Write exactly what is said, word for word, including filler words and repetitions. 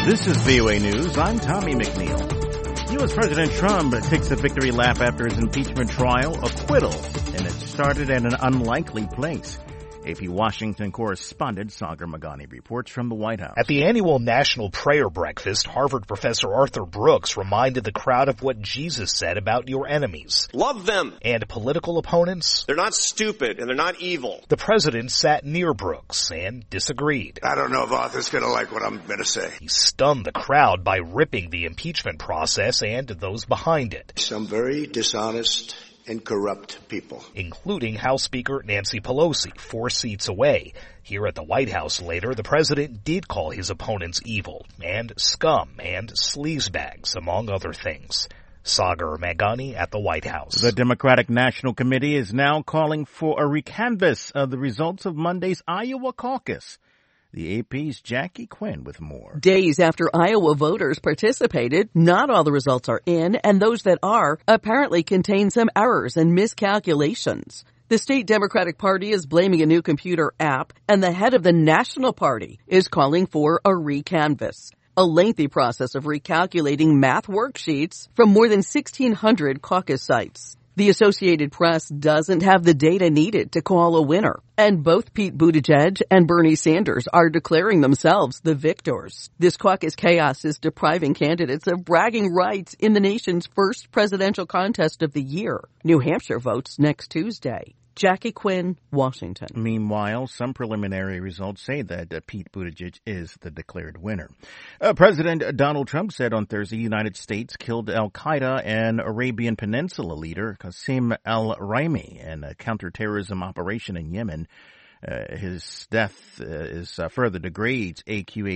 This is V O A News. I'm Tommy McNeil. U S. President Trump takes a victory lap after his impeachment trial, acquittal, and it started at an unlikely place. A P Washington correspondent Sagar Meghani reports from the White House. At the annual National Prayer Breakfast, Harvard professor Arthur Brooks reminded the crowd of what Jesus said about your enemies. Love them. And political opponents. They're not stupid and they're not evil. The president sat near Brooks and disagreed. I don't know if Arthur's going to like what I'm going to say. He stunned the crowd by ripping the impeachment process and those behind it. Some very dishonest and corrupt people, including House Speaker Nancy Pelosi, four seats away. Here at the White House later, the president did call his opponents evil and scum and sleazebags, among other things. Sagar Meghani at the White House. The Democratic National Committee is now calling for a recanvass of the results of Monday's Iowa caucus. The A P's Jackie Quinn with more. Days after Iowa voters participated, not all the results are in, and those that are apparently contain some errors and miscalculations. The state Democratic Party is blaming a new computer app, and the head of the National Party is calling for a recanvass, a lengthy process of recalculating math worksheets from more than sixteen hundred caucus sites. The Associated Press doesn't have the data needed to call a winner, and both Pete Buttigieg and Bernie Sanders are declaring themselves the victors. This caucus chaos is depriving candidates of bragging rights in the nation's first presidential contest of the year. New Hampshire votes next Tuesday. Jackie Quinn, Washington. Meanwhile, some preliminary results say that uh, Pete Buttigieg is the declared winner. Uh, President Donald Trump said on Thursday the United States killed al-Qaeda and Arabian Peninsula leader Qasem al-Rimi in a counterterrorism operation in Yemen. Uh, his death uh, is uh, further degrades A Q A